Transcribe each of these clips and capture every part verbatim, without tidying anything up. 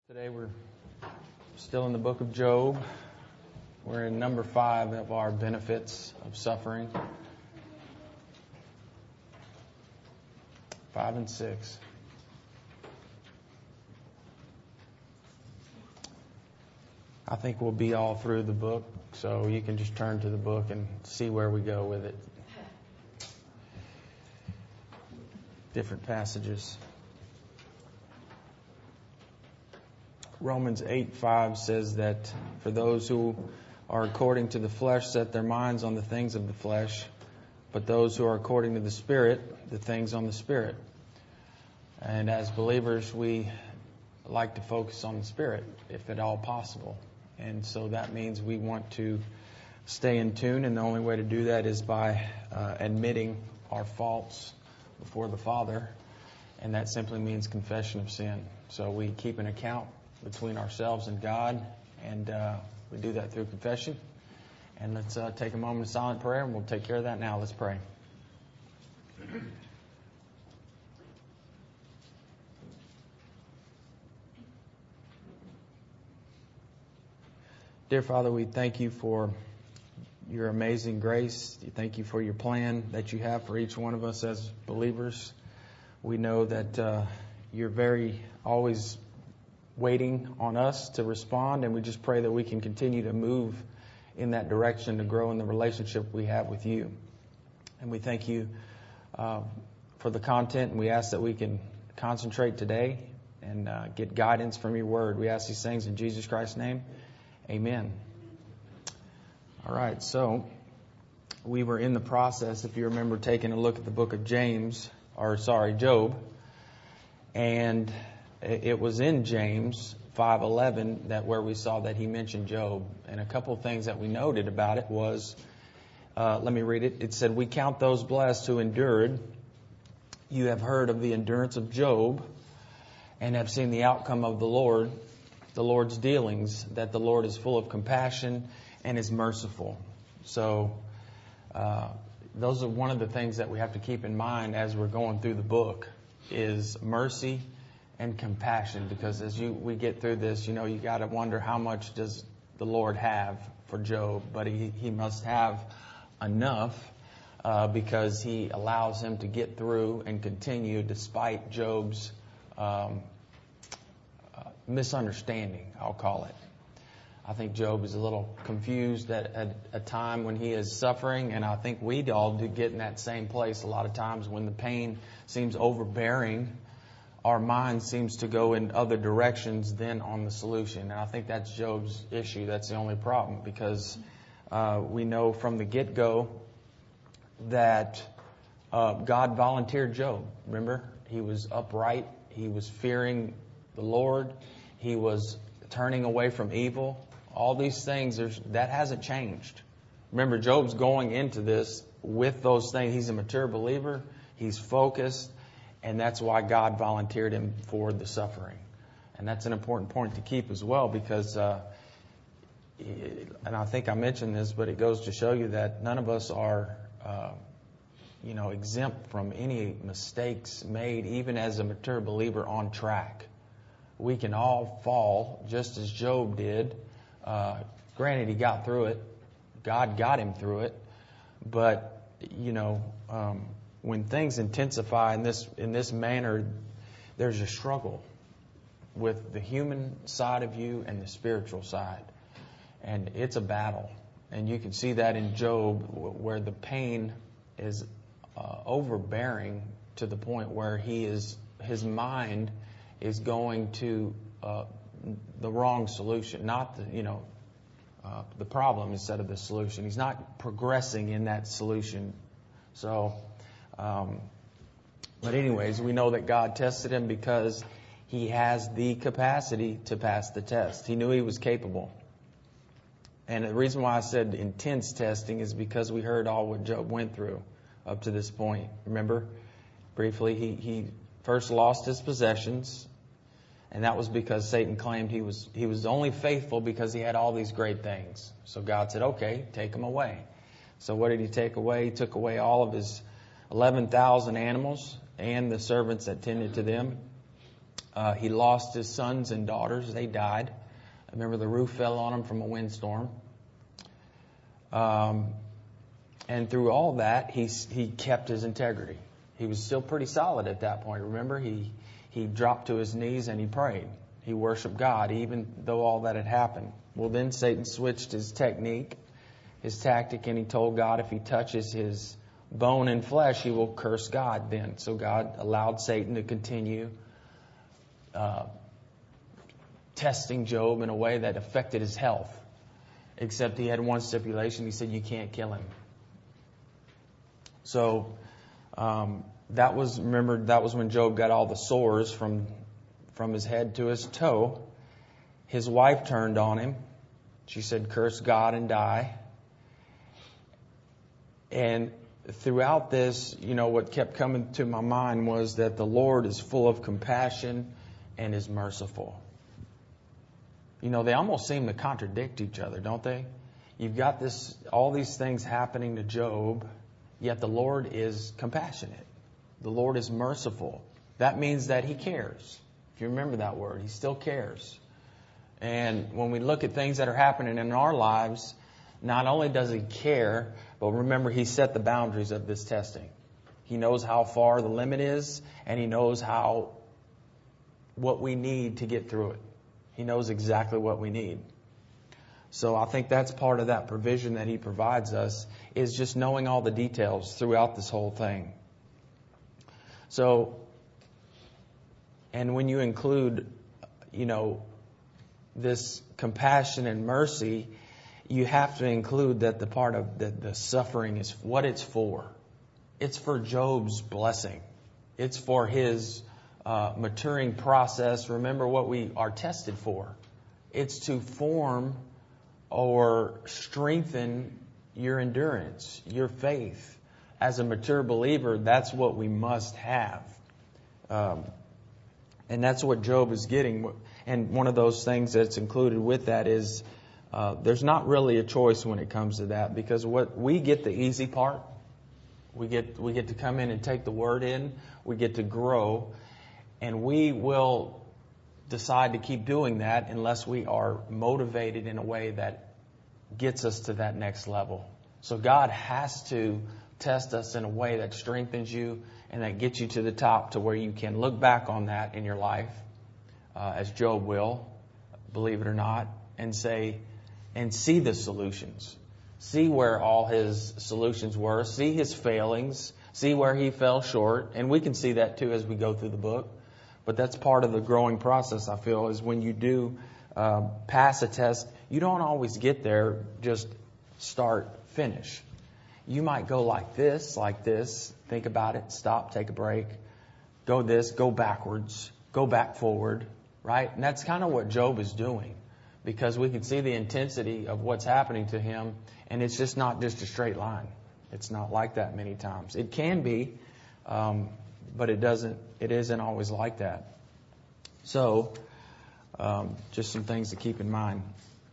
Today we're still in the book of Job. We're in number five of our benefits of suffering. Five and six. I think we'll be all through the book, so you can just turn to the book and see where we go with it. Different passages. Romans eight five says that for those who are according to the flesh set their minds on the things of the flesh, but those who are according to the Spirit, the things on the Spirit. And as believers, we like to focus on the Spirit, if at all possible. And so that means we want to stay in tune, and the only way to do that is by uh, admitting our faults before the Father, and that simply means confession of sin. So we keep an account between ourselves and God, and uh, we do that through confession. And let's uh, take a moment of silent prayer, and we'll take care of that now. Let's pray. Dear Father, we thank you for your amazing grace. Thank you for your plan that you have for each one of us as believers. We know that uh, you're very always waiting on us to respond, and we just pray that we can continue to move in that direction to grow in the relationship we have with you. And we thank you uh, for the content, and we ask that we can concentrate today and uh, get guidance from your word. We ask these things in Jesus Christ's name. Amen. All right, so we were in the process, if you remember, taking a look at the book of James, or sorry, Job, and it was in James five eleven that where we saw that he mentioned Job. And a couple of things that we noted about it was, uh, let me read it. It said, "We count those blessed who endured. You have heard of the endurance of Job and have seen the outcome of the Lord, the Lord's dealings, that the Lord is full of compassion and is merciful." So uh, those are one of the things that we have to keep in mind as we're going through the book is mercy and compassion, because as you we get through this, you know, you got to wonder how much does the Lord have for Job, but he, he must have enough uh, because he allows him to get through and continue despite Job's um, uh, misunderstanding, I'll call it. I think Job is a little confused at, at a time when he is suffering, and I think we all do get in that same place a lot of times when the pain seems overbearing. Our mind seems to go in other directions than on the solution. And I think that's Job's issue. That's the only problem, because uh, we know from the get-go that uh, God volunteered Job. Remember, he was upright. He was fearing the Lord. He was turning away from evil. All these things, there's, that hasn't changed. Remember, Job's going into this with those things. He's a mature believer. He's focused. And that's why God volunteered him for the suffering. And that's an important point to keep as well, because, uh, and I think I mentioned this, but it goes to show you that none of us are, uh, you know, exempt from any mistakes made, even as a mature believer on track. We can all fall, just as Job did. Uh, granted, he got through it. God got him through it. But, you know, um, when things intensify in this in this manner, there's a struggle with the human side of you and the spiritual side. And it's a battle. And you can see that in Job, where the pain is uh, overbearing to the point where he is his mind is going to uh, the wrong solution, not the, you know, uh, the problem instead of the solution. He's not progressing in that solution. So, um, but anyways, we know that God tested him because he has the capacity to pass the test. He knew he was capable. And the reason why I said intense testing is because we heard all what Job went through up to this point. Remember, briefly, he, he first lost his possessions. And that was because Satan claimed he was he was only faithful because he had all these great things. So God said, okay, take them away. So what did he take away? He took away all of his eleven thousand animals and the servants that tended to them. Uh, Uh, he lost his sons and daughters. They died. I remember the roof fell on him from a windstorm. Um, and through all that, he, he kept his integrity. He was still pretty solid at that point. Remember, he, he dropped to his knees and he prayed. He worshiped God, even though all that had happened. Well, then Satan switched his technique, his tactic, and he told God if he touches his bone and flesh, he will curse God then. So God allowed Satan to continue uh, testing Job in a way that affected his health. Except he had one stipulation. He said, you can't kill him. So um, that was, remember, that was when Job got all the sores from from his head to his toe. His wife turned on him. She said, curse God and die. And throughout this, you know, what kept coming to my mind was that the Lord is full of compassion and is merciful. You know, they almost seem to contradict each other, don't they? You've got this, all these things happening to Job, yet the Lord is compassionate. The Lord is merciful. That means that He cares. If you remember that word, He still cares. And when we look at things that are happening in our lives, not only does He care, but remember He set the boundaries of this testing. He knows how far the limit is, and He knows how, what we need to get through it. He knows exactly what we need. So I think that's part of that provision that He provides us, is just knowing all the details throughout this whole thing. So, and when you include, you know, this compassion and mercy, you have to include that the part of the, the suffering is what it's for. It's for Job's blessing. It's for his uh, maturing process. Remember what we are tested for. It's to form or strengthen your endurance, your faith. As a mature believer, that's what we must have. Um, and that's what Job is getting. And one of those things that's included with that is uh, there's not really a choice when it comes to that, because what we get the easy part. We get we get to come in and take the word in. We get to grow. And we will decide to keep doing that unless we are motivated in a way that gets us to that next level. So God has to test us in a way that strengthens you and that gets you to the top, to where you can look back on that in your life, uh, as Job will, believe it or not, and say, and see the solutions. See where all his solutions were. See his failings. See where he fell short. And we can see that too as we go through the book. But that's part of the growing process, I feel, is when you do uh, pass a test, you don't always get there just start, finish. You might go like this, like this, think about it, stop, take a break, go this, go backwards, go back forward, right? And that's kind of what Job is doing, because we can see the intensity of what's happening to him, and it's just not just a straight line. It's not like that many times. It can be, um, but it doesn't. It isn't always like that. So, um, just some things to keep in mind.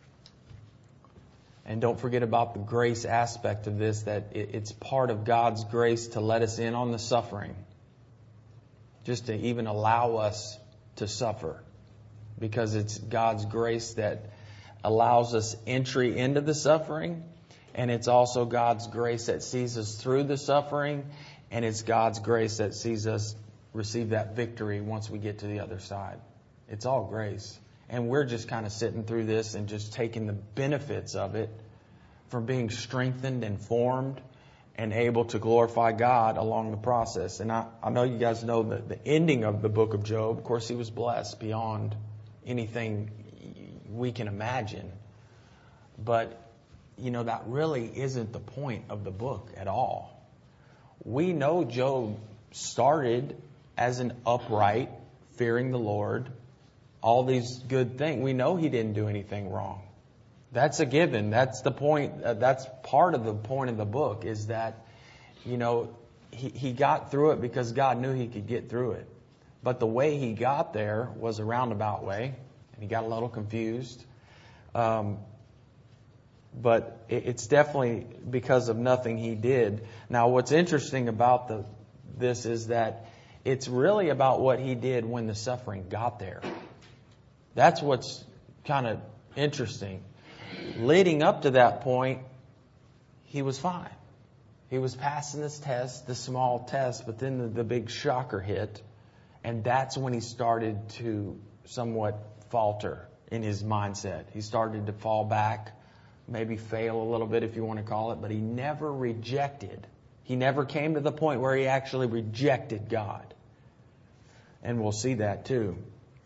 And don't forget about the grace aspect of this, that it's part of God's grace to let us in on the suffering. Just to even allow us to suffer. Because it's God's grace that allows us entry into the suffering. And it's also God's grace that sees us through the suffering. And it's God's grace that sees us receive that victory once we get to the other side. It's all grace. And we're just kind of sitting through this and just taking the benefits of it, from being strengthened and formed and able to glorify God along the process. And I, I know you guys know that the ending of the book of Job, of course, he was blessed beyond anything we can imagine. But, you know, that really isn't the point of the book at all. We know Job started as an upright, fearing the Lord, all these good things. We know he didn't do anything wrong. That's a given. That's the point. Uh, that's part of the point of the book, is that, you know, he, he got through it because God knew he could get through it. But the way he got there was a roundabout way, and he got a little confused. Um, but it, it's definitely because of nothing he did. Now, what's interesting about the this is that it's really about what he did when the suffering got there. That's what's kind of interesting. Leading up to that point, he was fine. He was passing this test, the small test, but then the, the big shocker hit. And that's when he started to somewhat falter in his mindset. He started to fall back, maybe fail a little bit if you want to call it, but he never rejected. He never came to the point where he actually rejected God. And we'll see that too.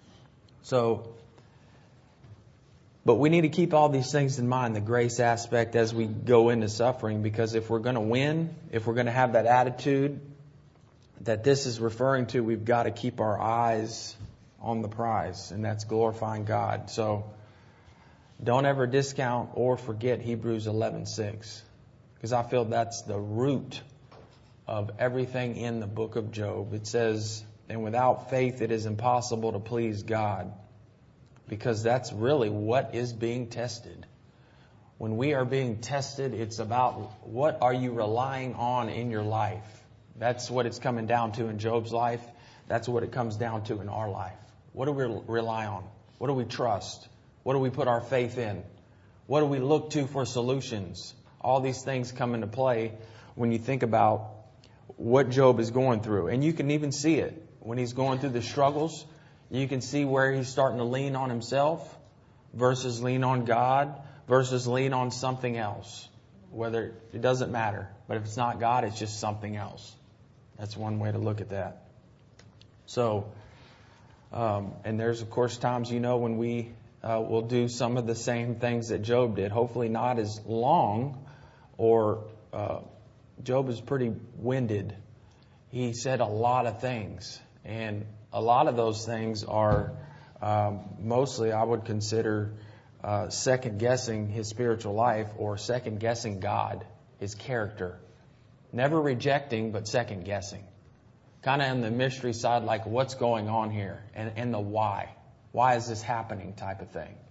So, but we need to keep all these things in mind, the grace aspect as we go into suffering, because if we're going to win, if we're going to have that attitude that this is referring to, we've got to keep our eyes on the prize, and that's glorifying God. So don't ever discount or forget Hebrews eleven six, because I feel that's the root of everything in the book of Job. It says, and without faith it is impossible to please God, because that's really what is being tested. When we are being tested, it's about what are you relying on in your life. That's what it's coming down to in Job's life. That's what it comes down to in our life. What do we rely on? What do we trust? What do we put our faith in? What do we look to for solutions? All these things come into play when you think about what Job is going through. And you can even see it when he's going through the struggles. You can see where he's starting to lean on himself versus lean on God versus lean on something else. Whether it doesn't matter. But if it's not God, it's just something else. That's one way to look at that. So, um, and there's, of course, times, you know, when we uh, will do some of the same things that Job did. Hopefully not as long, or uh, Job is pretty winded. He said a lot of things. And a lot of those things are um, mostly, I would consider, uh, second-guessing his spiritual life or second-guessing God, his character. Never rejecting, but second-guessing. Kind of on the mystery side, like what's going on here and, and the why. Why is this happening type of thing.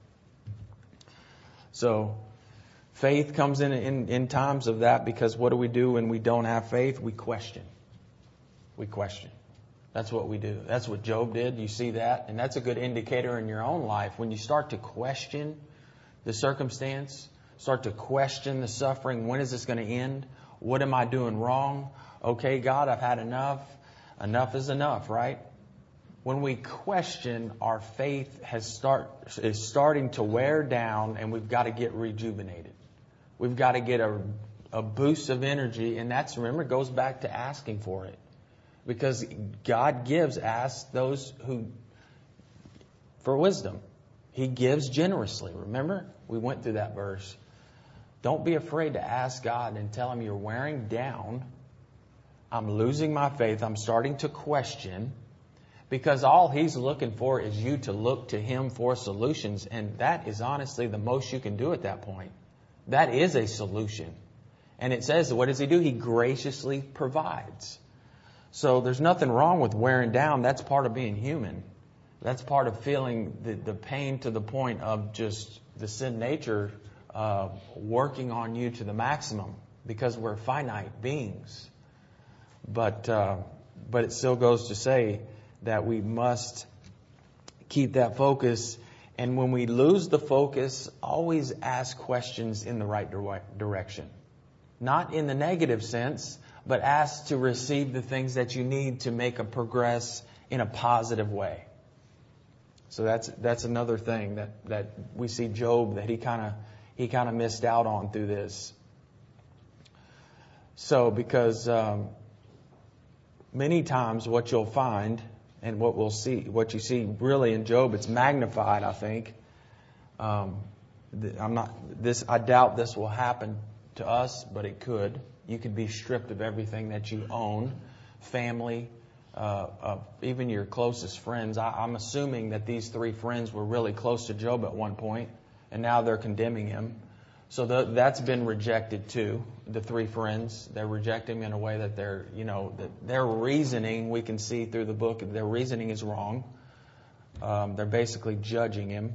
So faith comes in, in in times of that, because what do we do when we don't have faith? We question. We question. That's what we do. That's what Job did. You see that? And that's a good indicator in your own life. When you start to question the circumstance, start to question the suffering, when is this going to end? What am I doing wrong? Okay, God, I've had enough. Enough is enough, right? When we question, our faith has start is starting to wear down, and we've got to get rejuvenated. We've got to get a, a boost of energy, and that's, remember, it goes back to asking for it. Because God gives, ask those who, for wisdom. He gives generously. Remember? We went through that verse. Don't be afraid to ask God and tell Him you're wearing down. I'm losing my faith. I'm starting to question. Because all He's looking for is you to look to Him for solutions. And that is honestly the most you can do at that point. That is a solution. And it says, what does He do? He graciously provides. So there's nothing wrong with wearing down. That's part of being human. That's part of feeling the, the pain to the point of just the sin nature uh, working on you to the maximum, because we're finite beings. But uh, but it still goes to say that we must keep that focus. And when we lose the focus, always ask questions in the right dire- direction. Not in the negative sense, but ask to receive the things that you need to make a progress in a positive way. So that's that's another thing that, that we see Job, that he kind of he kind of missed out on through this. So because um, many times what you'll find, and what we'll see, what you see really in Job, it's magnified, I think. Um, I'm not this. I doubt this will happen to us, but it could. You could be stripped of everything that you own, family, uh, uh, even your closest friends. I, I'm assuming that these three friends were really close to Job at one point, and now they're condemning him. So the, that's been rejected too. The three friends, they're rejecting him in a way that they're, you know, that their reasoning, we can see through the book, their reasoning is wrong. Um, they're basically judging him.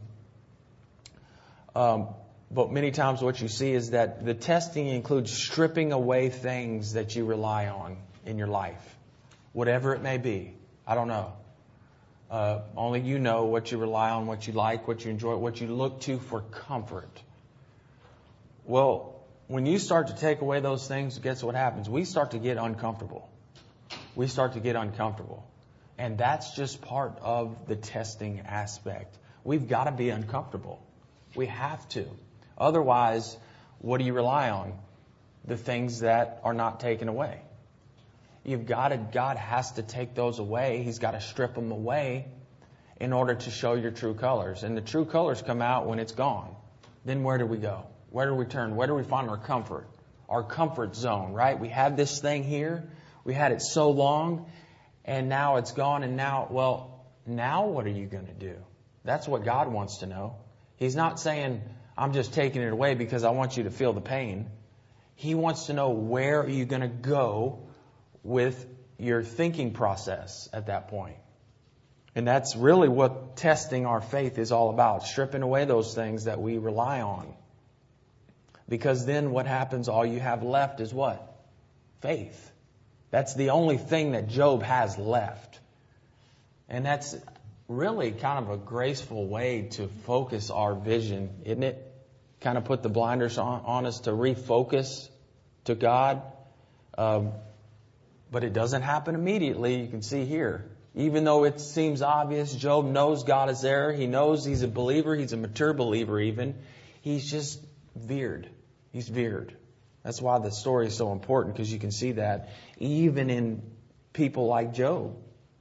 Um, But many times what you see is that the testing includes stripping away things that you rely on in your life, whatever it may be. I don't know. Uh, only you know what you rely on, what you like, what you enjoy, what you look to for comfort. Well, when you start to take away those things, guess what happens? We start to get uncomfortable. We start to get uncomfortable. And that's just part of the testing aspect. We've got to be uncomfortable. We have to. Otherwise, what do you rely on? The things that are not taken away. You've got to, God has to take those away. He's got to strip them away in order to show your true colors. And the true colors come out when it's gone. Then where do we go? Where do we turn? Where do we find our comfort? Our comfort zone, right? We had this thing here. We had it so long, and now it's gone. And now, well, now what are you going to do? That's what God wants to know. He's not saying, I'm just taking it away because I want you to feel the pain. He wants to know, where are you going to go with your thinking process at that point? And that's really what testing our faith is all about, stripping away those things that we rely on. Because then what happens, all you have left is what? Faith. That's the only thing that Job has left. And that's really kind of a graceful way to focus our vision, isn't it? Kind of put the blinders on, on us to refocus to God. Um, but it doesn't happen immediately. You can see here. Even though it seems obvious, Job knows God is there. He knows he's a believer. He's a mature believer even. He's just veered. He's veered. That's why the story is so important, because you can see that even in people like Job.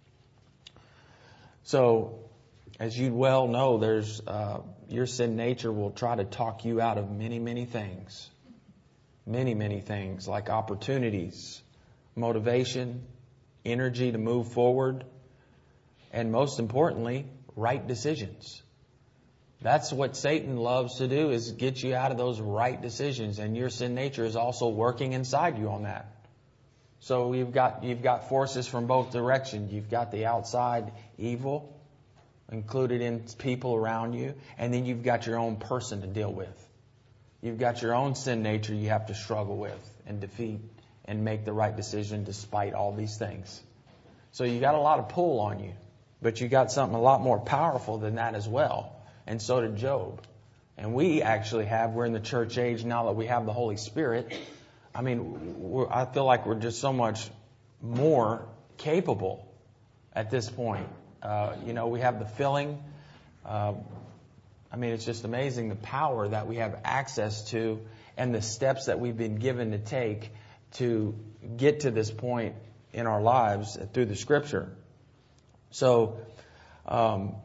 So, as you well know, there's uh, your sin nature will try to talk you out of many, many things. Many, many things, like opportunities, motivation, energy to move forward, and most importantly, right decisions. That's what Satan loves to do, is get you out of those right decisions. And your sin nature is also working inside you on that. So you've got, you've got forces from both directions. You've got the outside evil included in people around you. And then you've got your own person to deal with. You've got your own sin nature you have to struggle with and defeat and make the right decision despite all these things. So you got a lot of pull on you. But you got something a lot more powerful than that as well. And so did Job. And we actually have, we're in the church age now that we have the Holy Spirit. I mean, we're, I feel like we're just so much more capable at this point. Uh, you know, we have the filling. Uh, I mean, it's just amazing the power that we have access to and the steps that we've been given to take to get to this point in our lives through the Scripture. So, um,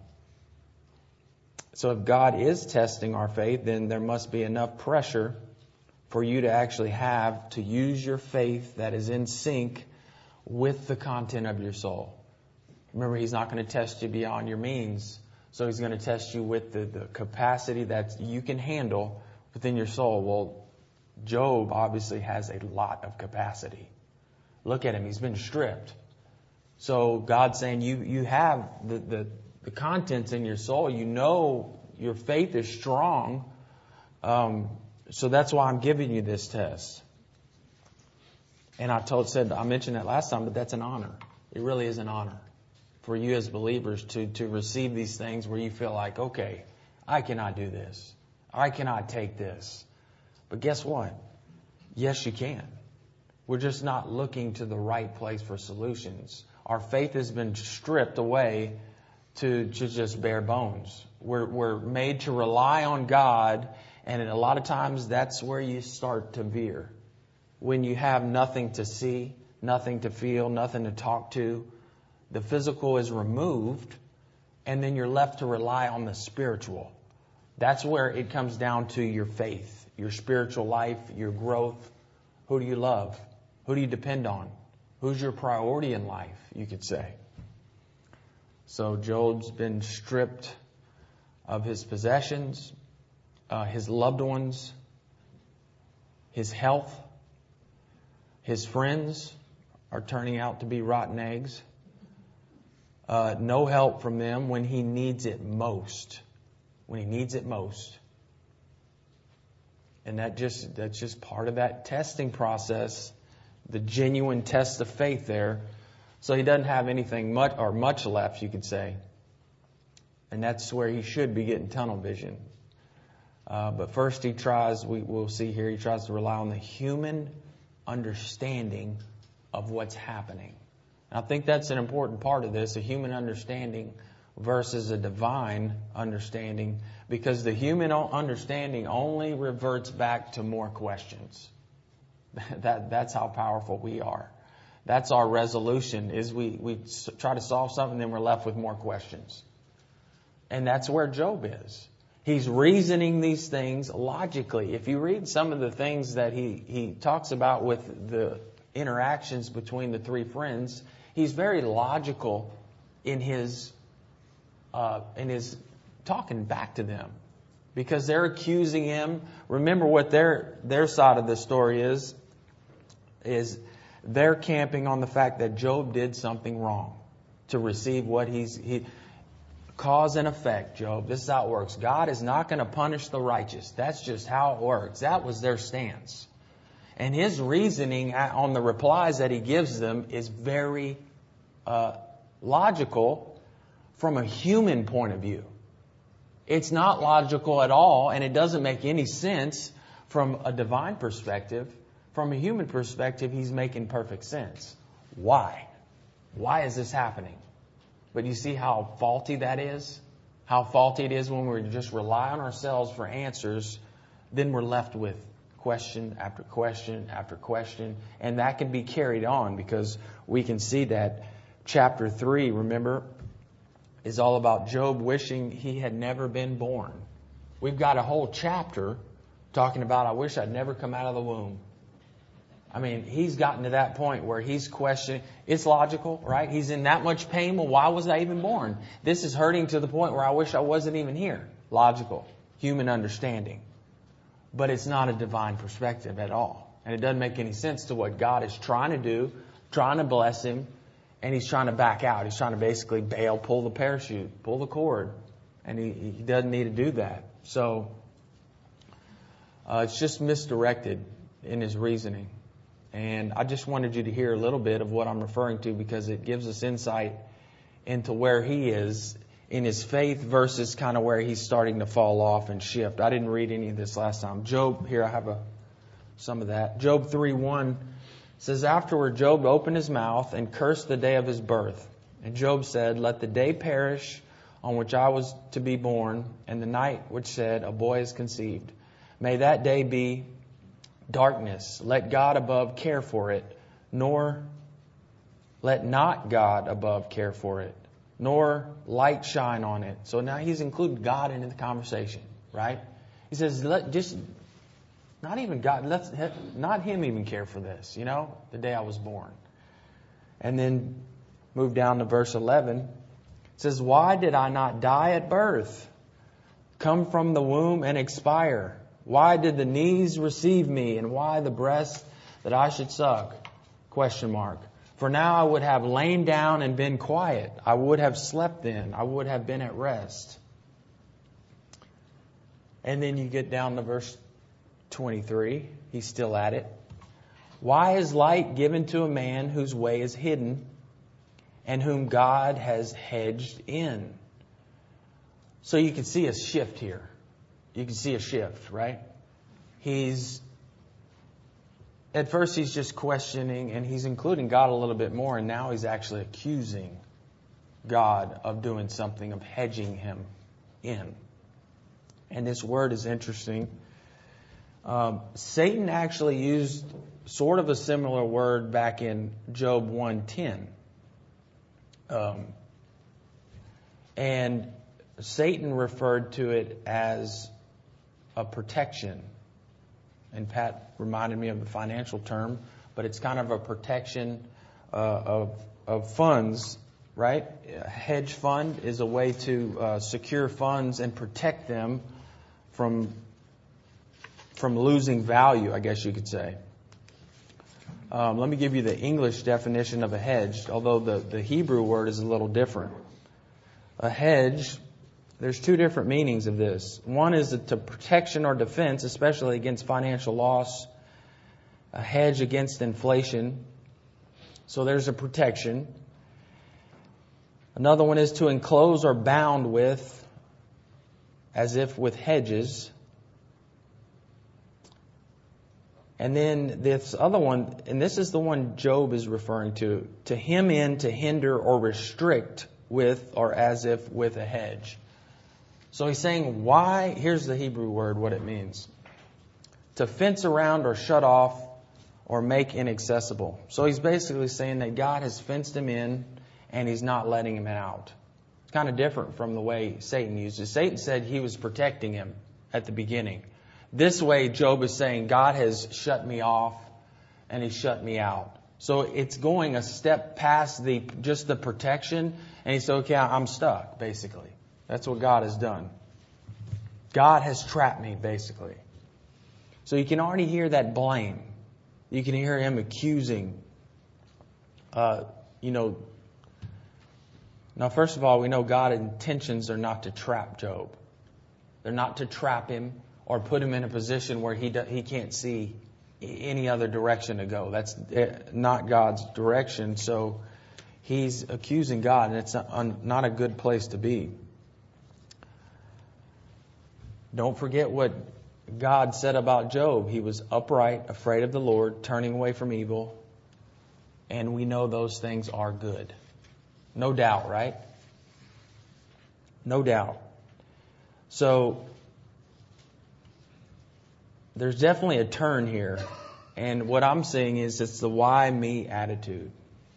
so if God is testing our faith, then there must be enough pressure for you to actually have to use your faith that is in sync with the content of your soul. Remember, He's not going to test you beyond your means. So He's going to test you with the, the capacity that you can handle within your soul. Well, Job obviously has a lot of capacity. Look at him. He's been stripped. So God's saying you, you have the, the, the contents in your soul. You know your faith is strong. Um, so that's why I'm giving you this test. And I told, said, I mentioned that last time, but that's an honor. It really is an honor for you as believers to, to receive these things where you feel like, okay, I cannot do this. I cannot take this. But guess what? Yes, you can. We're just not looking to the right place for solutions. Our faith has been stripped away to, to just bare bones. We're, we're made to rely on God, and a lot of times that's where you start to veer. When you have nothing to see, nothing to feel, nothing to talk to, the physical is removed, and then you're left to rely on the spiritual. That's where it comes down to your faith, your spiritual life, your growth. Who do you love? Who do you depend on? Who's your priority in life, you could say. So Job's been stripped of his possessions, uh, his loved ones, his health. His friends are turning out to be rotten eggs. Uh, no help from them when he needs it most. When he needs it most. And that just that's just part of that testing process. The genuine test of faith there. So he doesn't have anything much or much left, you could say. And that's where he should be getting tunnel vision. Uh, but first he tries, we, we'll see here, he tries to rely on the human understanding of what's happening. And I think that's an important part of this, a human understanding versus a divine understanding, because the human understanding only reverts back to more questions. that That's how powerful we are. That's our resolution, is we, we try to solve something, then we're left with more questions. And that's where Job is. He's reasoning these things logically. If you read some of the things that he, he talks about with the interactions between the three friends, he's very logical in his uh, in his talking back to them, because they're accusing him. Remember what their their side of the story is, is they're camping on the fact that Job did something wrong to receive what he's he. Cause and effect, Job. This is how it works. God is not going to punish the righteous. That's just how it works. That was their stance. And his reasoning on the replies that he gives them is very uh, logical from a human point of view. It's not logical at all, and it doesn't make any sense from a divine perspective. From a human perspective, he's making perfect sense. Why? Why is this happening? But you see how faulty that is? How faulty it is when we just rely on ourselves for answers. Then we're left with question after question after question. And that can be carried on, because we can see that chapter three, remember, is all about Job wishing he had never been born. We've got a whole chapter talking about, I wish I'd never come out of the womb. I mean, he's gotten to that point where he's questioning. It's logical, right? He's in that much pain. Well, why was I even born? This is hurting to the point where I wish I wasn't even here. Logical, human understanding. But it's not a divine perspective at all. And it doesn't make any sense to what God is trying to do, trying to bless him, and he's trying to back out. He's trying to basically bail, pull the parachute, pull the cord. And he, he doesn't need to do that. So uh, it's just misdirected in his reasoning. And I just wanted you to hear a little bit of what I'm referring to, because it gives us insight into where he is in his faith versus kind of where he's starting to fall off and shift. I didn't read any of this last time. Job, here I have a some of that. Job three one says, afterward Job opened his mouth and cursed the day of his birth. And Job said, let the day perish on which I was to be born, and the night which said, a boy is conceived. May that day be darkness. Let God above care for it, nor let not God above care for it, nor light shine on it. So now he's included God into the conversation, right? He says, let just not even God, let's not him even care for this, you know, the day I was born. And then move down to verse eleven. It says, why did I not die at birth, come from the womb and expire? Why did the knees receive me, and why the breast that I should suck? Question mark. For now I would have lain down and been quiet. I would have slept then. I would have been at rest. And then you get down to verse twenty-three. He's still at it. Why is light given to a man whose way is hidden, and whom God has hedged in? So you can see a shift here. You can see a shift, right? He's, at first he's just questioning, and he's including God a little bit more, and now he's actually accusing God of doing something, of hedging him in. And this word is interesting. Um, Satan actually used sort of a similar word back in Job one ten. Um, and Satan referred to it as a protection. And Pat reminded me of the financial term, but it's kind of a protection uh, of of funds, right? A hedge fund is a way to uh, secure funds and protect them from from losing value, I guess you could say. Um, let me give you the English definition of a hedge, although the, the Hebrew word is a little different. A hedge, there's two different meanings of this. One is to protection or defense, especially against financial loss. A hedge against inflation. So there's a protection. Another one is to enclose or bound with, as if with hedges. And then this other one, and this is the one Job is referring to, to hem in, to hinder or restrict with, or as if with a hedge. So he's saying, why? Here's the Hebrew word, what it means. To fence around or shut off or make inaccessible. So he's basically saying that God has fenced him in and he's not letting him out. It's kind of different from the way Satan used it. Satan said he was protecting him at the beginning. This way, Job is saying, God has shut me off and He shut me out. So it's going a step past the just the protection. And he said, okay, I'm stuck, basically. That's what God has done. God has trapped me, basically. So you can already hear that blame. You can hear him accusing. Uh, you know, now, first of all, we know God's intentions are not to trap Job. They're not to trap him or put him in a position where he do, he can't see any other direction to go. That's not God's direction. So he's accusing God, and it's not a good place to be. Don't forget what God said about Job. He was upright, afraid of the Lord, turning away from evil. And we know those things are good. No doubt, right? No doubt. So there's definitely a turn here. And what I'm saying is it's the why me attitude.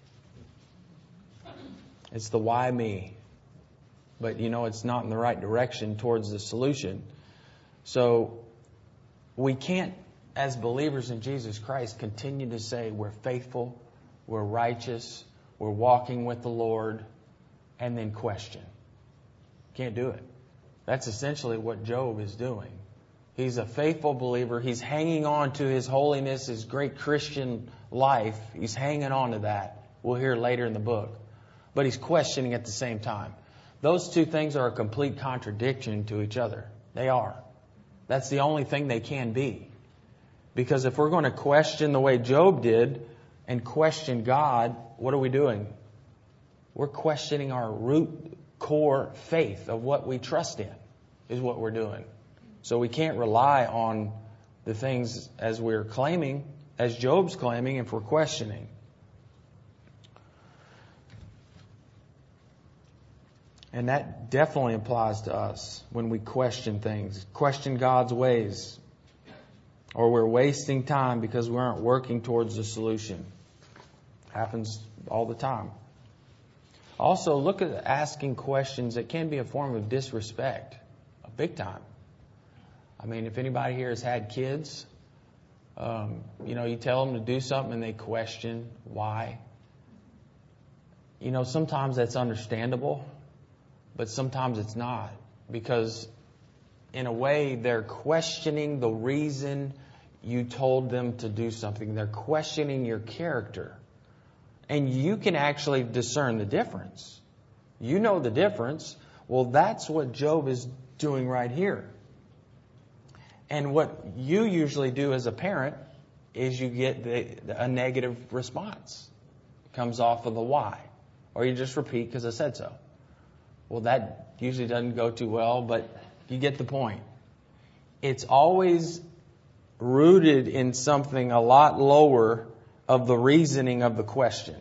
It's the why me. But, you know, it's not in the right direction towards the solution. So we can't, as believers in Jesus Christ, continue to say we're faithful, we're righteous, we're walking with the Lord, and then question. Can't do it. That's essentially what Job is doing. He's a faithful believer. He's hanging on to his holiness, his great Christian life. He's hanging on to that. We'll hear later in the book. But he's questioning at the same time. Those two things are a complete contradiction to each other. They are. That's the only thing they can be. Because if we're going to question the way Job did and question God, what are we doing? We're questioning our root core faith of what we trust in is what we're doing. So we can't rely on the things as we're claiming, as Job's claiming, if we're questioning. And that definitely applies to us when we question things, question God's ways, or we're wasting time because we aren't working towards the solution. Happens all the time. Also, look at asking questions that can be a form of disrespect, a big time. I mean, if anybody here has had kids, um, you know, you tell them to do something and they question why. You know, sometimes that's understandable, but sometimes it's not. Because in a way, they're questioning the reason you told them to do something. They're questioning your character. And you can actually discern the difference. You know the difference. Well, that's what Job is doing right here. And what you usually do as a parent is you get the, a negative response. It comes off of the why. Or you just repeat because I said so. Well, that usually doesn't go too well, but you get the point. It's always rooted in something a lot lower of the reasoning of the question.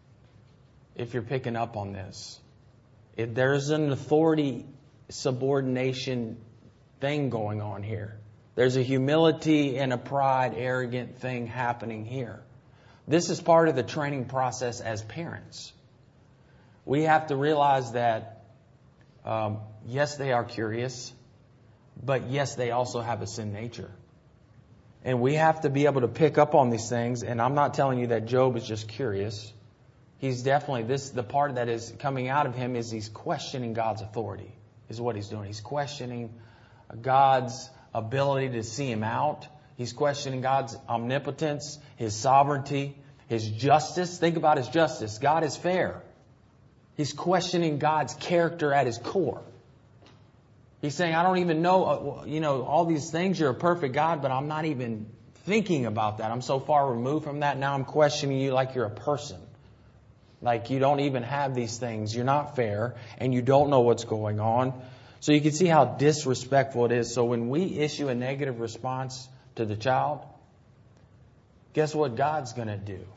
If you're picking up on this. If there's an authority subordination thing going on here. There's a humility and a pride, arrogant thing happening here. This is part of the training process as parents. We have to realize that, um, yes, they are curious, but yes, they also have a sin nature. And we have to be able to pick up on these things. And I'm not telling you that Job is just curious. He's definitely, this, the part that is coming out of him is he's questioning God's authority, is what he's doing. He's questioning God's ability to see him out. He's questioning God's omnipotence, His sovereignty, His justice. Think about His justice. God is fair. He's questioning God's character at His core. He's saying, I don't even know, you know, all these things. You're a perfect God, but I'm not even thinking about that. I'm so far removed from that. Now I'm questioning you like you're a person. Like you don't even have these things. You're not fair and you don't know what's going on. So you can see how disrespectful it is. So when we issue a negative response to the child, guess what God's going to do?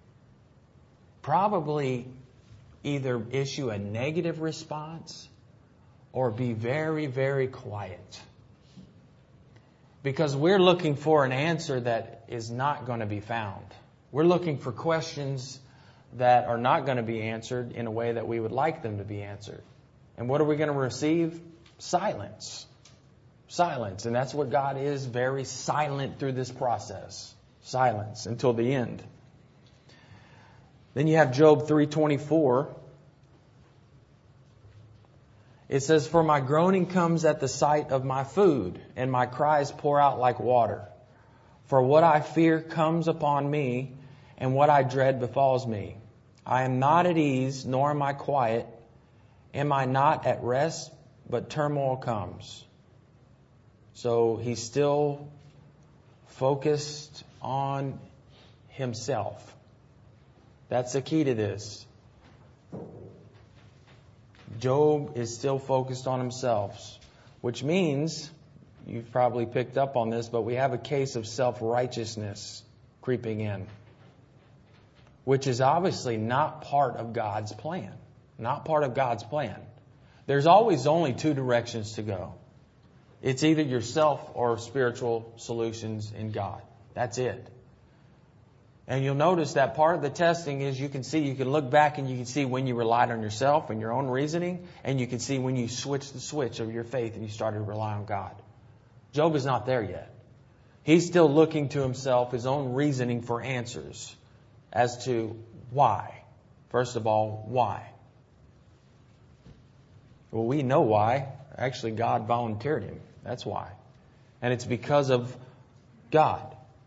Probably either issue a negative response or be very, very quiet. Because we're looking for an answer that is not going to be found. We're looking for questions that are not going to be answered in a way that we would like them to be answered. And what are we going to receive? Silence. Silence. And that's what God is, very silent through this process. Silence until the end. Then you have Job three twenty-four. It says, "For my groaning comes at the sight of my food, and my cries pour out like water. For what I fear comes upon me, and what I dread befalls me. I am not at ease, nor am I quiet. Am I not at rest, but turmoil comes." So he's still focused on himself. That's the key to this. Job is still focused on himself, which means, you've probably picked up on this, but we have a case of self-righteousness creeping in, which is obviously not part of God's plan. Not part of God's plan. There's always only two directions to go. It's either yourself or spiritual solutions in God. That's it. And you'll notice that part of the testing is you can see, you can look back and you can see when you relied on yourself and your own reasoning, and you can see when you switched the switch of your faith and you started to rely on God. Job is not there yet. He's still looking to himself, his own reasoning for answers as to why. First of all, why? Well, we know why. Actually, God volunteered him. That's why. And it's because of God.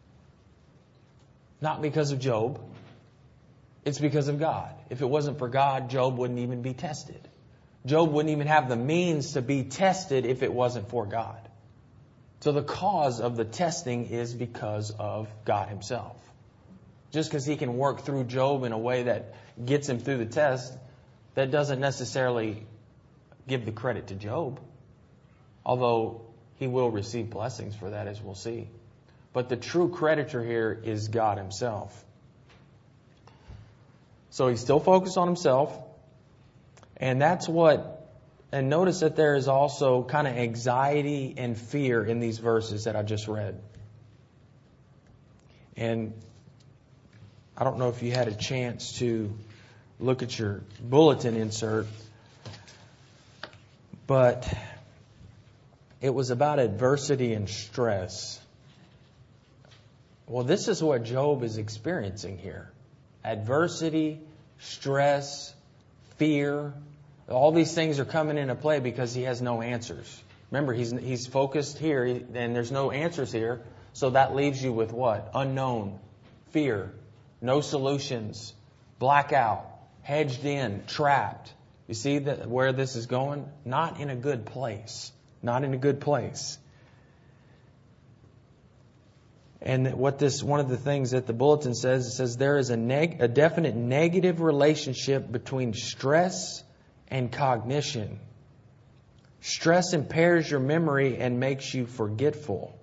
Not because of Job. It's because of God. If it wasn't for God, Job wouldn't even be tested. Job wouldn't even have the means to be tested if it wasn't for God. So the cause of the testing is because of God himself. Just because he can work through Job in a way that gets him through the test, that doesn't necessarily give the credit to Job. Although he will receive blessings for that, as we'll see. But the true creditor here is God himself. So he's still focused on himself. And that's what, and notice that there is also kind of anxiety and fear in these verses that I just read. And I don't know if you had a chance to look at your bulletin insert, but it was about adversity and stress. Well, this is what Job is experiencing here. Adversity, stress, fear. All these things are coming into play because he has no answers. Remember, he's he's focused here and there's no answers here. So that leaves you with what? Unknown, fear, no solutions, blackout, hedged in, trapped. You see that where this is going? Not in a good place. Not in a good place. And what this, one of the things that the bulletin says, it says there is a, neg, a definite negative relationship between stress and cognition. Stress impairs your memory and makes you forgetful.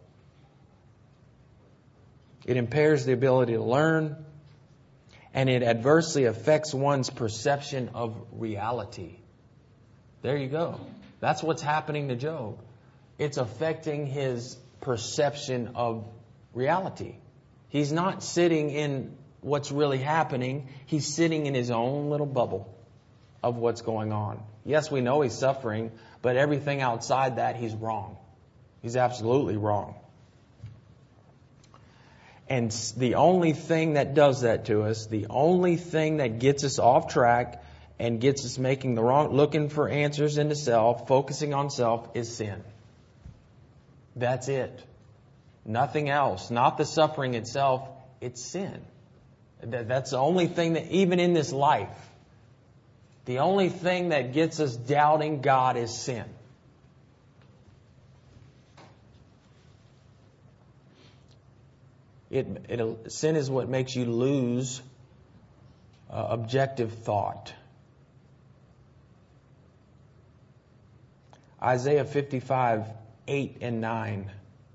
It impairs the ability to learn, and it adversely affects one's perception of reality. There you go. That's what's happening to Job. It's affecting his perception of reality. He's not sitting in what's really happening. He's sitting in his own little bubble of what's going on. Yes, we know he's suffering, but everything outside that, he's wrong. He's absolutely wrong. And the only thing that does that to us, the only thing that gets us off track and gets us making the wrong, looking for answers into self, focusing on self, is sin. That's it. Nothing else. Not the suffering itself. It's sin. That's the only thing that, even in this life, the only thing that gets us doubting God is sin. It, it, sin is what makes you lose uh, objective thought. Isaiah fifty-five, eight and nine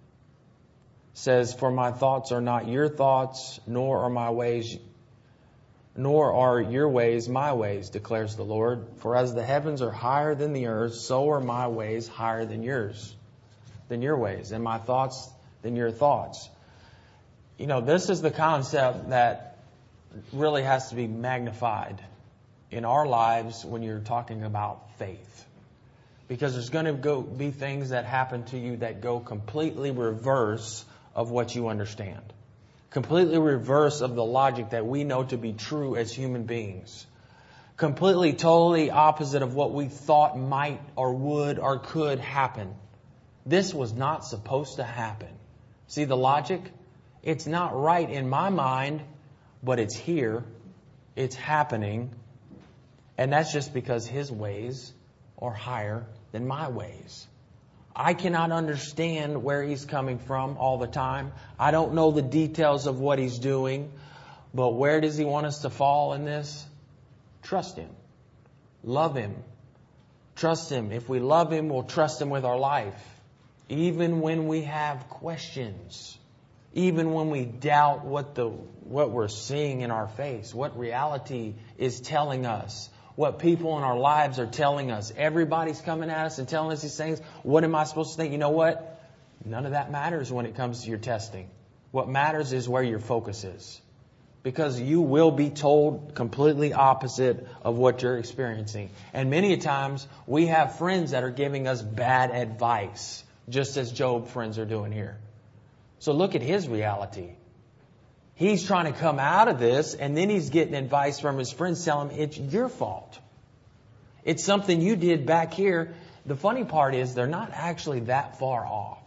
says, "For my thoughts are not your thoughts, nor are my ways, nor are your ways my ways, declares the Lord. For as the heavens are higher than the earth, so are my ways higher than yours, than your ways, and my thoughts than your thoughts." You know, this is the concept that really has to be magnified in our lives when you're talking about faith. Because there's going to go be things that happen to you that go completely reverse of what you understand. Completely reverse of the logic that we know to be true as human beings. Completely, totally opposite of what we thought might or would or could happen. This was not supposed to happen. See the logic? It's not right in my mind, but it's here. It's happening. And that's just because His ways are higher than my ways. I cannot understand where He's coming from all the time. I don't know the details of what He's doing. But where does He want us to fall in this? Trust Him. Love Him. Trust Him. If we love Him, we'll trust Him with our life. Even when we have questions. Even when we doubt what the what we're seeing in our face. What reality is telling us. What people in our lives are telling us. Everybody's coming at us and telling us these things. What am I supposed to think? You know what? None of that matters when it comes to your testing. What matters is where your focus is. Because you will be told completely opposite of what you're experiencing. And many times we have friends that are giving us bad advice. Just as Job friends are doing here. So look at his reality. He's trying to come out of this, and then he's getting advice from his friends telling him it's your fault. It's something you did back here. The funny part is they're not actually that far off.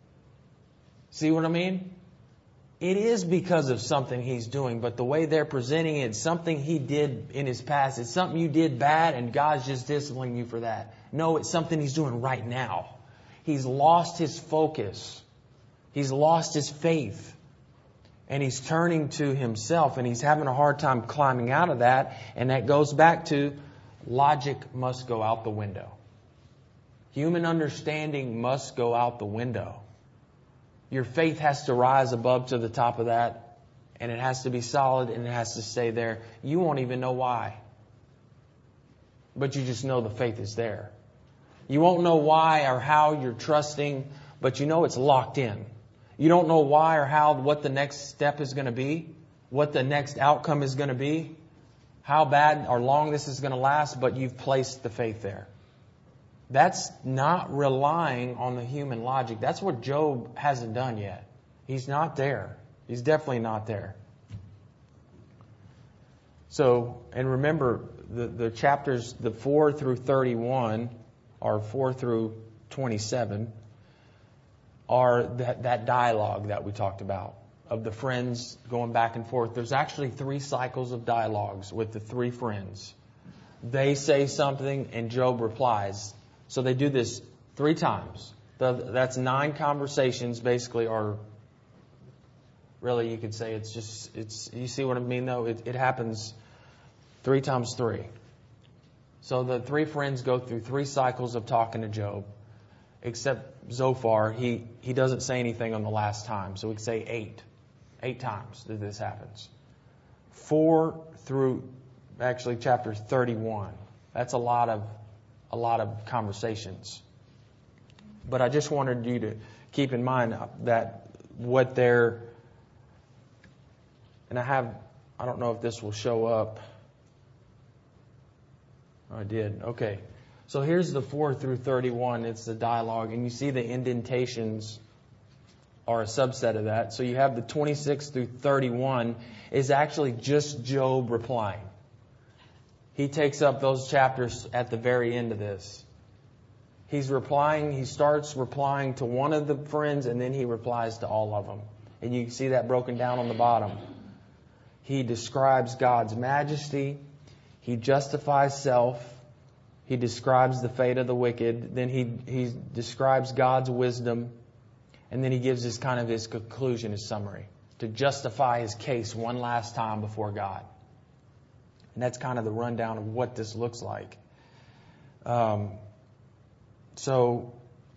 See what I mean? It is because of something he's doing, but the way they're presenting it, something he did in his past. It's something you did bad, and God's just disciplining you for that. No, it's something he's doing right now. He's lost his focus. He's lost his faith. And he's turning to himself, and he's having a hard time climbing out of that. And that goes back to logic must go out the window. Human understanding must go out the window. Your faith has to rise above to the top of that, and it has to be solid, and it has to stay there. You won't even know why. But you just know the faith is there. You won't know why or how you're trusting, but you know it's locked in. You don't know why or how, what the next step is going to be, what the next outcome is going to be, how bad or long this is going to last, but you've placed the faith there. That's not relying on the human logic. That's what Job hasn't done yet. He's not there. He's definitely not there. So, and remember, the, the chapters, the four through thirty-one, or four through twenty-seven, are that, that dialogue that we talked about of the friends going back and forth. There's actually three cycles of dialogues with the three friends. They say something and Job replies. So they do this three times. The, that's nine conversations basically, or really you could say it's just, it's. You see what I mean though? It, it happens three times three. So the three friends go through three cycles of talking to Job. Except Zophar, he, he doesn't say anything on the last time. So we can say eight. Eight times that this happens. Four through actually chapter thirty-one. That's a lot of a lot of conversations. But I just wanted you to keep in mind that what they're, and I have, I don't know if this will show up. Oh, I did. Okay. So here's the four through thirty-one. It's the dialogue. And you see the indentations are a subset of that. So you have the twenty-six through thirty-one is actually just Job replying. He takes up those chapters at the very end of this. He's replying. He starts replying to one of the friends, and then he replies to all of them. And you can see that broken down on the bottom. He describes God's majesty. He justifies self. He describes the fate of the wicked. Then he he describes God's wisdom. And then he gives his kind of his conclusion, his summary, to justify his case one last time before God. And that's kind of the rundown of what this looks like. Um, so,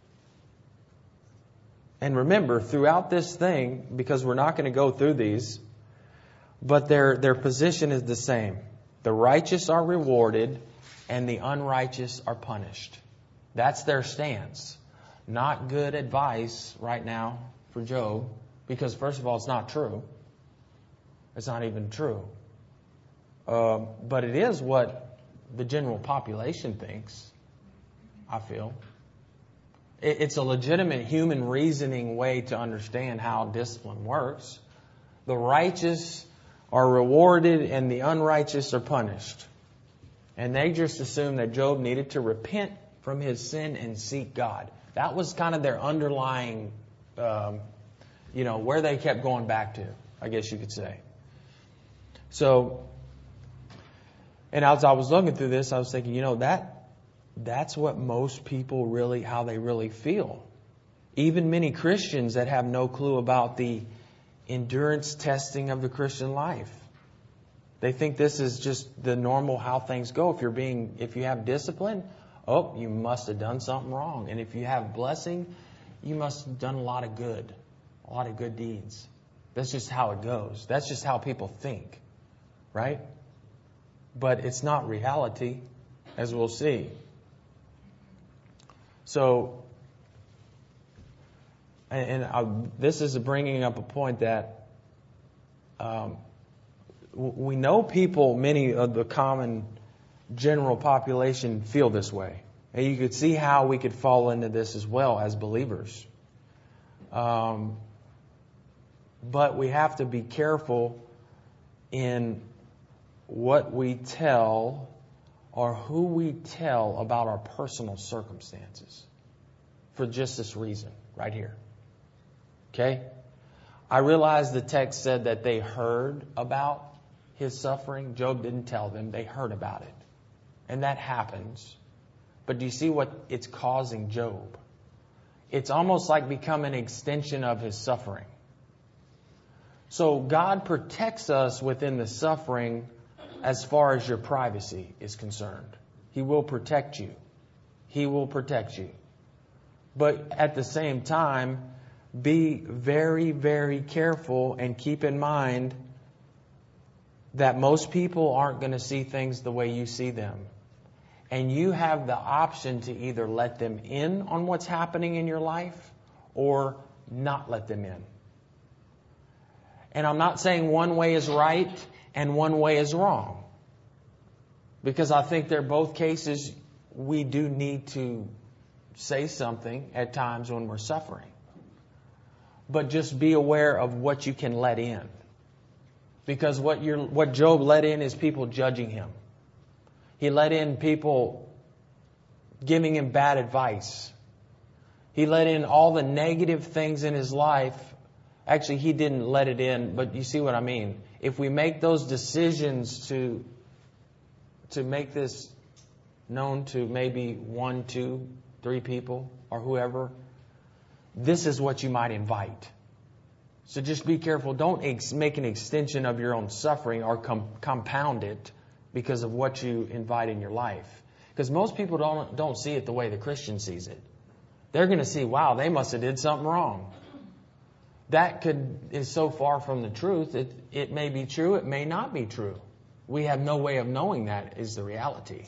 and remember, throughout this thing, because we're not going to go through these, but their their position is the same. The righteous are rewarded and the unrighteous are punished. That's their stance. Not good advice right now for Job, because first of all, it's not true. It's not even true. Uh, but it is what the general population thinks, I feel. It, it's a legitimate human reasoning way to understand how discipline works. The righteous are rewarded and the unrighteous are punished. And they just assumed that Job needed to repent from his sin and seek God. That was kind of their underlying, um, you know, where they kept going back to, I guess you could say. So, and as I was looking through this, I was thinking, you know, that that's what most people really, how they really feel. Even many Christians that have no clue about the endurance testing of the Christian life. They think this is just the normal how things go. If you're being, if you have discipline, oh, you must have done something wrong. And if you have blessing, you must have done a lot of good, a lot of good deeds. That's just how it goes. That's just how people think, right? But it's not reality, as we'll see. So, and, and I, this is bringing up a point that um, we know people, many of the common general population feel this way. And you could see how we could fall into this as well as believers. Um, but we have to be careful in what we tell or who we tell about our personal circumstances for just this reason right here. Okay? I realize the text said that they heard about his suffering. Job didn't tell them. They heard about it. And that happens. But do you see what it's causing Job? It's almost like becoming an extension of his suffering. So God protects us within the suffering as far as your privacy is concerned. He will protect you. He will protect you. But at the same time, be very, very careful and keep in mind that most people aren't going to see things the way you see them. And you have the option to either let them in on what's happening in your life or not let them in. And I'm not saying one way is right and one way is wrong. Because I think they're both cases we do need to say something at times when we're suffering. But just be aware of what you can let in. Because what you're, what Job let in is people judging him. He let in people giving him bad advice. He let in all the negative things in his life. Actually, he didn't let it in, but you see what I mean. If we make those decisions to, to make this known to maybe one, two, three people or whoever, this is what you might invite. So just be careful. Don't ex- make an extension of your own suffering or com- compound it because of what you invite in your life. Because most people don't don't see it the way the Christian sees it. They're going to see, wow, they must have did something wrong. That could is so far from the truth. It it may be true. It may not be true. We have no way of knowing that is the reality.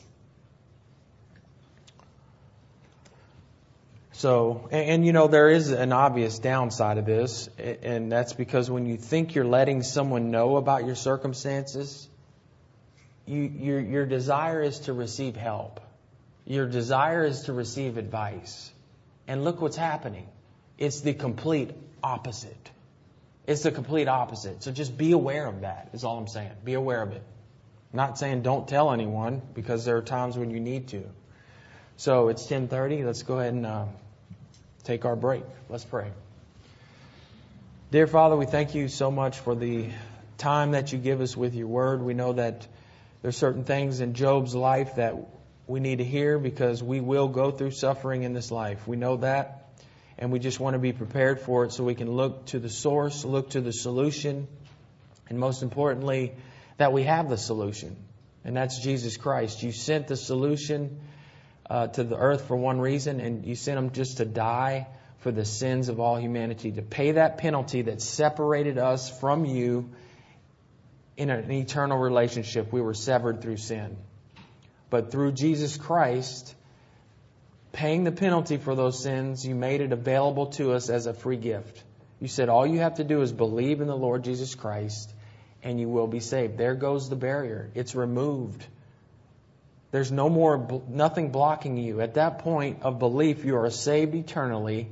So, and, and you know, there is an obvious downside of this, and that's because when you think you're letting someone know about your circumstances, you, your, your desire is to receive help. Your desire is to receive advice. And look what's happening. It's the complete opposite. It's the complete opposite. So just be aware of that, is all I'm saying. Be aware of it. I'm not saying don't tell anyone, because there are times when you need to. So it's ten thirty. Let's go ahead and uh, take our break. Let's pray. Dear Father, we thank you so much for the time that you give us with your word. We know that there's certain things in Job's life that we need to hear because we will go through suffering in this life. We know that, and we just want to be prepared for it so we can look to the source, look to the solution, and most importantly, that we have the solution. And that's Jesus Christ. You sent the solution uh, to the earth for one reason, and you sent Him just to die for the sins of all humanity, to pay that penalty that separated us from you in an eternal relationship. We were severed through sin. But through Jesus Christ, paying the penalty for those sins, you made it available to us as a free gift. You said all you have to do is believe in the Lord Jesus Christ and you will be saved. There goes the barrier. It's removed. There's no more, nothing blocking you. At that point of belief, you are saved eternally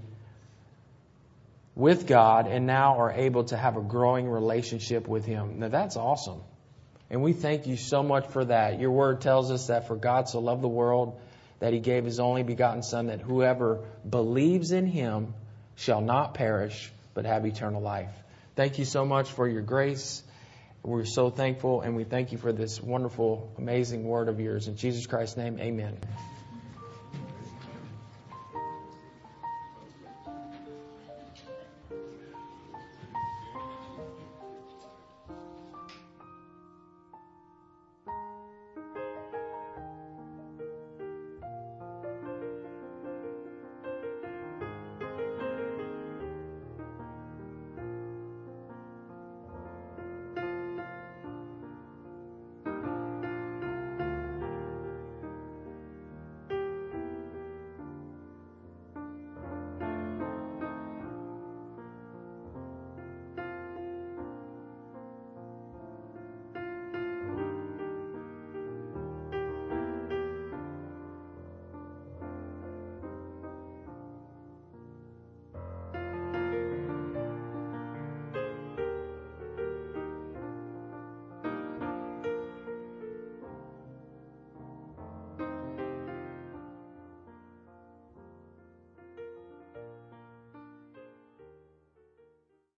with God and now are able to have a growing relationship with Him. Now that's awesome. And we thank you so much for that. Your word tells us that for God so loved the world that He gave His only begotten Son, that whoever believes in Him shall not perish but have eternal life. Thank you so much for your grace. We're so thankful, and we thank you for this wonderful, amazing word of yours. In Jesus Christ's name, amen.